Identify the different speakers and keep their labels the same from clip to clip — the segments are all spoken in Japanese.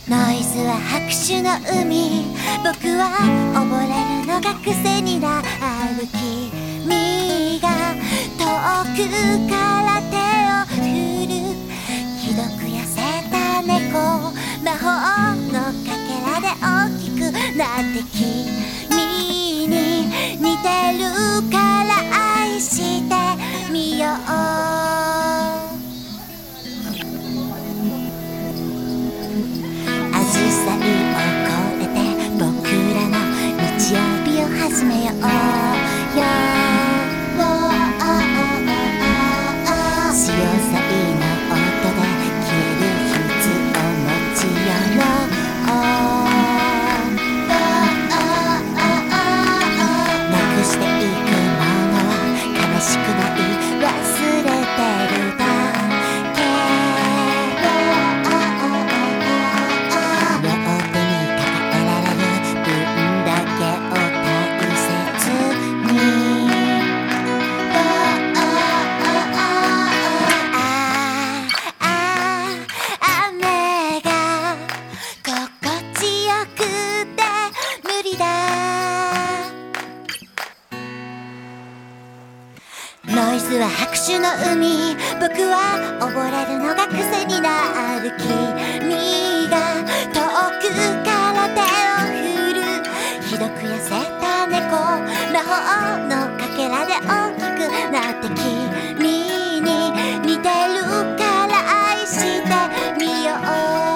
Speaker 1: ノイズは拍手の海、僕は溺れるのが癖になる。君が遠くから手を振る、ひどく痩せた猫、魔法のかけらで大きくなって君に似てるから愛してみよう。始めようよ。潮騒の音で消える秘密を持ち寄ろう。なくしていくものは悲しくない、忘れてるだけ。両手に抱えられる分だけをノイズは拍手の海、僕は溺れるのが癖になる。君が遠くから手を振る、ひどく痩せた猫、魔法のかけらで大きくなって君に似てるから愛してみよう。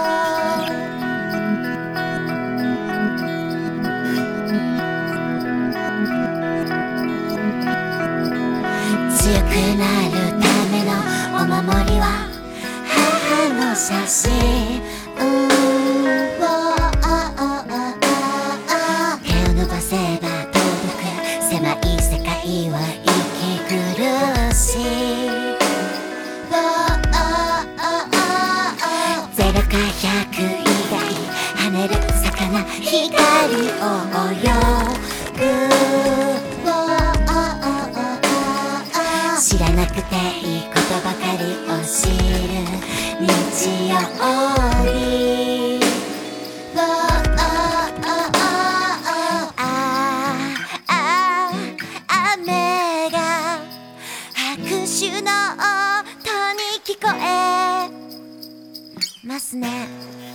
Speaker 1: 強くなるためのお守りは母の写真。手を伸ばせば届く狭い世界は息苦しい。0か100以外跳ねる魚、光を泳ぐ。知らなくていいことばかりを知る日曜日。雨が拍手の音に聞こえますね。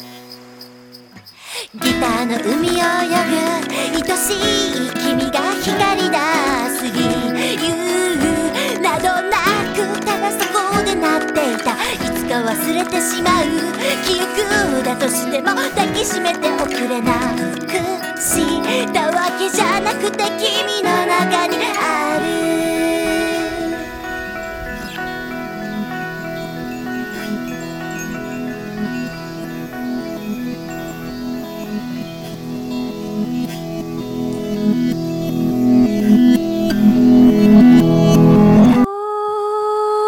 Speaker 1: ギターの海を泳ぐ愛しい君が光り出す理由などなく、ただそこで鳴っていた、いつか忘れてしまう記憶だとしても抱きしめておくれなくしたわけじゃなくて、君の中にある